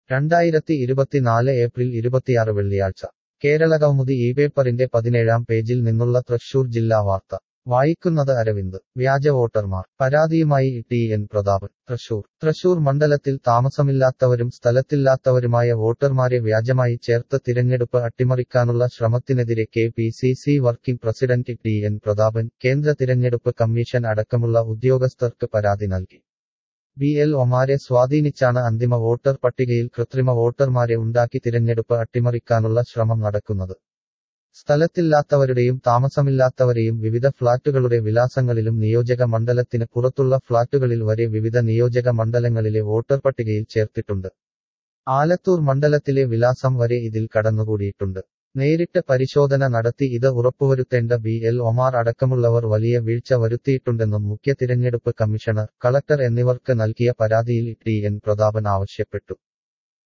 2024 April 26 വെള്ളിയാഴ്ച കേരളകൗമുദി ഇപേപ്പറിന്റെ 17-ാം പേജിൽ നിന്നുള്ള തൃശൂർ ജില്ലാ വാർത്ത വായിക്കുന്നത് അരവിന്ദ്. വ്യാജ വോട്ടർമാർ പരാതിയുമായി ടി.എൻ. പ്രതാപൻ. തൃശൂർ മണ്ഡലത്തിൽ താമസമില്ലാത്തവരും സ്ഥലത്തില്ലാത്തവരുമായ വോട്ടർമാരെ വ്യാജമായി ചേർത്ത് തിരഞ്ഞെടുപ്പ് അട്ടിമറിക്കാനുള്ള ശ്രമത്തിനെതിരെ KPCC working president T N. Prathapan കേന്ദ്ര തിരഞ്ഞെടുപ്പ് കമ്മീഷൻ അടക്കമുള്ള ഉദ്യോഗസ്ഥർക്ക് പരാതി നൽകി. ബി.എൽ.ഒമാരെ സ്വാധീനിച്ചാണ് അന്തിമ വോട്ടർ പട്ടികയിൽ കൃത്രിമ വോട്ടർമാരെ ഉണ്ടാക്കി തിരഞ്ഞെടുപ്പ് അട്ടിമറിക്കാനുള്ള ശ്രമം നടക്കുന്നത്. സ്ഥലത്തില്ലാത്തവരുടെയും താമസമില്ലാത്തവരെയും വിവിധ ഫ്ളാറ്റുകളുടെ വിലാസങ്ങളിലും നിയോജക മണ്ഡലത്തിന് പുറത്തുള്ള ഫ്ളാറ്റുകളിൽ വരെ വിവിധ നിയോജക മണ്ഡലങ്ങളിലെ വോട്ടർ പട്ടികയിൽ ചേർത്തിട്ടുണ്ട്. ആലത്തൂർ മണ്ഡലത്തിലെ വിലാസം വരെ ഇതിൽ കടന്നുകൂടിയിട്ടുണ്ട്. നേരിട്ട് പരിശോധന നടത്തി ഇത് ഉറപ്പുവരുത്തേണ്ട ബി.എൽ.ഒമാർ അടക്കമുള്ളവർ വലിയ വീഴ്ച വരുത്തിയിട്ടുണ്ടെന്നും മുഖ്യ തിരഞ്ഞെടുപ്പ് കമ്മീഷണർ, കളക്ടർ എന്നിവർക്ക് നൽകിയ പരാതിയിൽ ടി.എൻ. പ്രതാപൻ ആവശ്യപ്പെട്ടു.